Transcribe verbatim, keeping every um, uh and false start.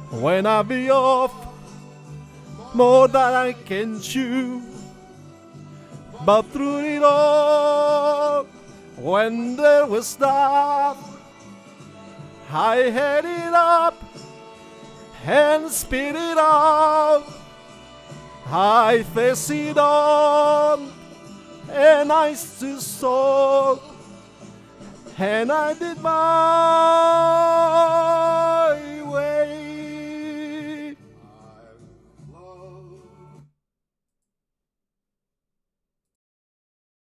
when I be off more than I can chew. But through it all, when there was doubt, I had it up and spit it out. I face it on and I stood so, and I did my